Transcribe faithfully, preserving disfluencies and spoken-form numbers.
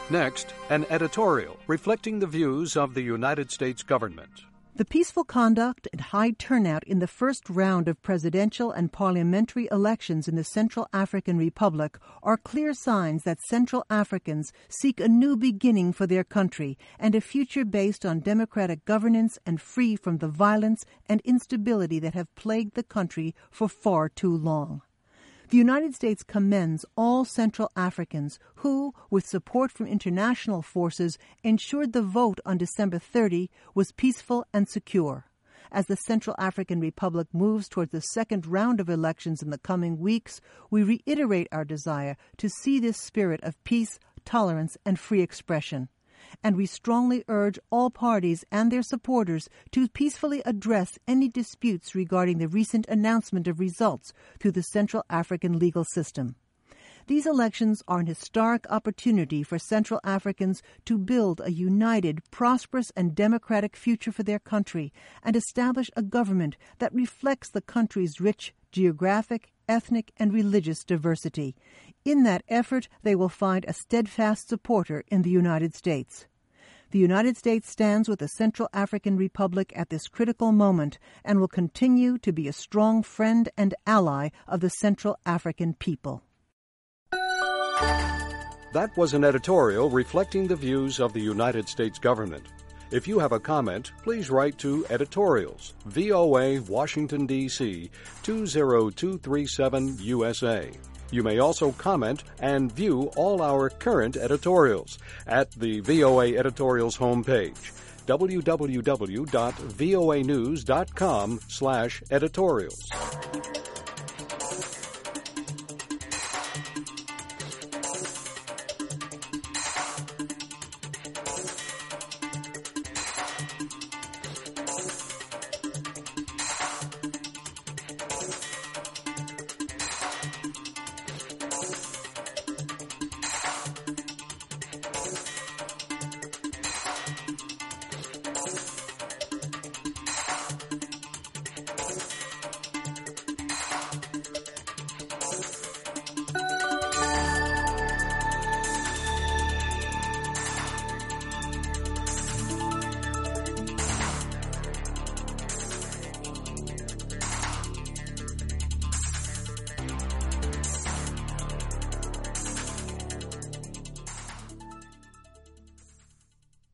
Next, an editorial reflecting the views of the United States government. The peaceful conduct and high turnout in the first round of presidential and parliamentary elections in the Central African Republic are clear signs that Central Africans seek a new beginning for their country and a future based on democratic governance and free from the violence and instability that have plagued the country for far too long. The United States commends all Central Africans who, with support from international forces, ensured the vote on December thirtieth was peaceful and secure. As the Central African Republic moves towards the second round of elections in the coming weeks, we reiterate our desire to see this spirit of peace, tolerance, and free expression. And we strongly urge all parties and their supporters to peacefully address any disputes regarding the recent announcement of results through the Central African legal system. These elections are an historic opportunity for Central Africans to build a united, prosperous, and democratic future for their country and establish a government that reflects the country's rich geographic, ethnic, and religious diversity. In that effort, they will find a steadfast supporter in the United States. The United States stands with the Central African Republic at this critical moment and will continue to be a strong friend and ally of the Central African people. That was an editorial reflecting the views of the United States government. If you have a comment, please write to Editorials, V O A, Washington, D C two zero two three seven U S A. You may also comment and view all our current editorials at the V O A Editorials homepage, w w w dot voa news dot com slash editorials.